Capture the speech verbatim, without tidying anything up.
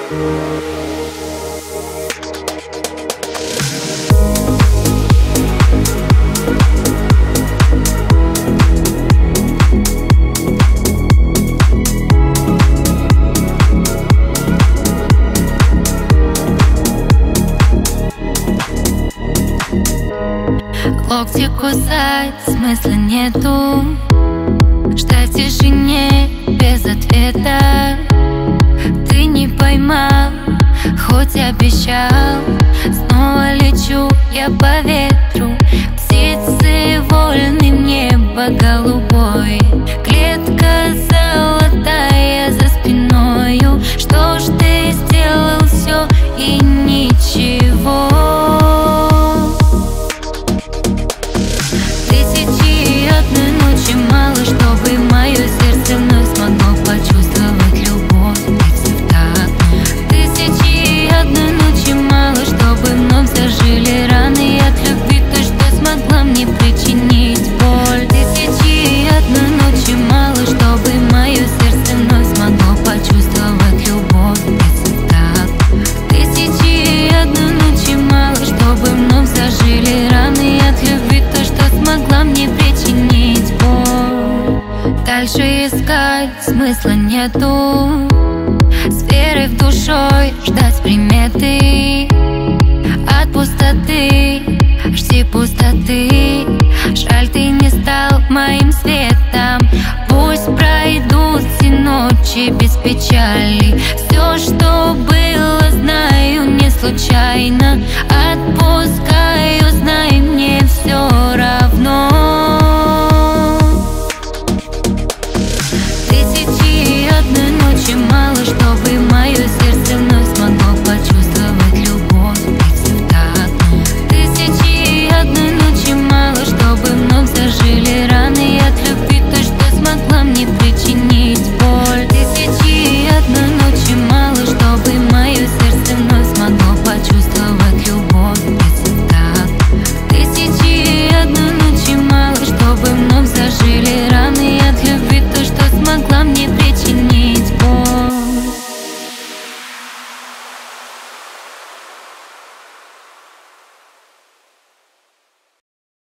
Локти кусать смысла нету, ждать в тишине без ответа. Ты не поймал, хоть обещал. Снова лечу я по ветру, птицы вольны, небо голубой, клетка золотая за спиною. Что ж ты сделал все и ничего? Мало, чтобы мое сердце вновь смогло почувствовать любовь. Ведь так тысячи и одной ночи мало, чтобы вновь зажили раны от любви, той, что смогла мне причинить боль. Тысячи и одной ночи мало, чтобы мое сердце вновь смогло почувствовать любовь. Ведь так тысячи и одной ночи мало, чтобы вновь зажили раны от любви, той, что смогла мне причинить боль. Дальше искать смысла нету, с верой в душой ждать приметы. От пустоты жди пустоты, жаль, ты не стал моим светом. Пусть пройдут все ночи без печали, все, что было, знаю, не случайно. Отпускаю, знай, мне все равно. Мало, чтобы моя